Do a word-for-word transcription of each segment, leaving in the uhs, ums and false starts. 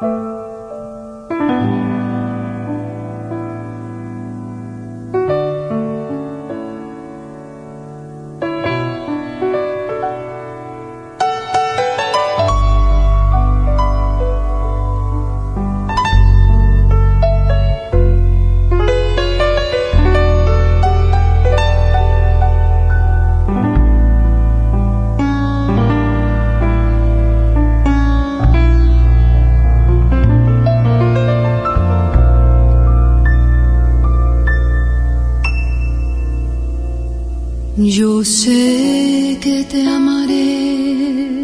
Yo sé que te amaré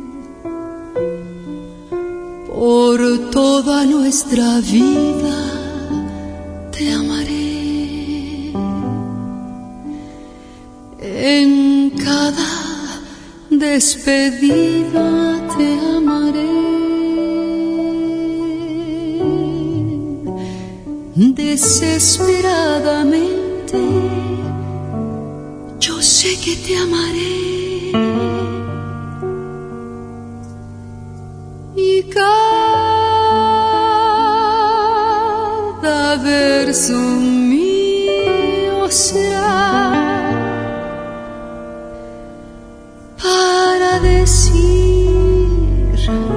por toda nuestra vida, te amaré en cada despedida, te amaré desesperadamente. Yo sé que te amaré y cada verso mío será para decir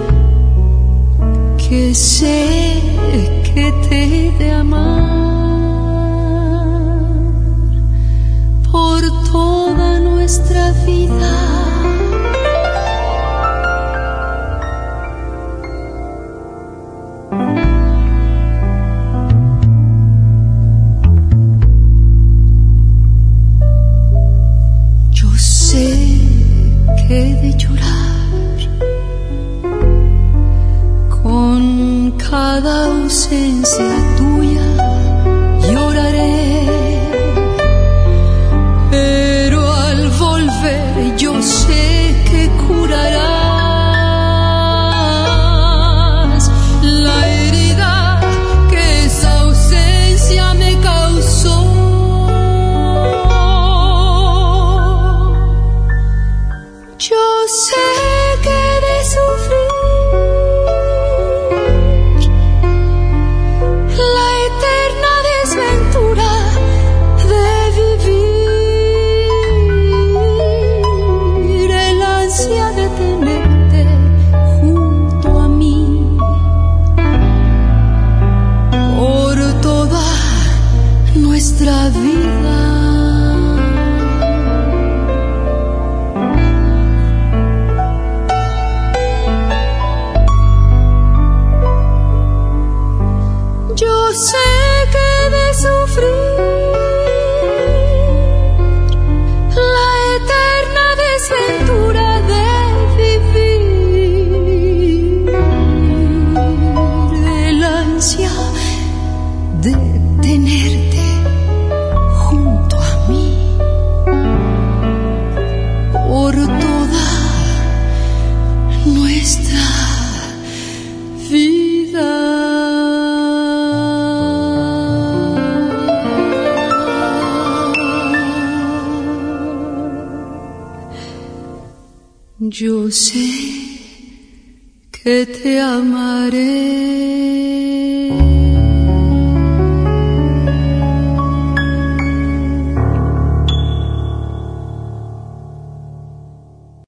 que sé que te he de amar por toda nuestra vida. Yo sé que he de llorar con cada ausencia tuya, lloraré. Yo sé que curarás la herida que esa ausencia me causó. Yo sé que he de sufrir la eterna desventura de vivir, de tenerte junto a mí por toda nuestra vida. Yo sé que he de sufrir la eterna desventura de de tenerte junto a mí por toda nuestra vida. Yo sé que te amaré.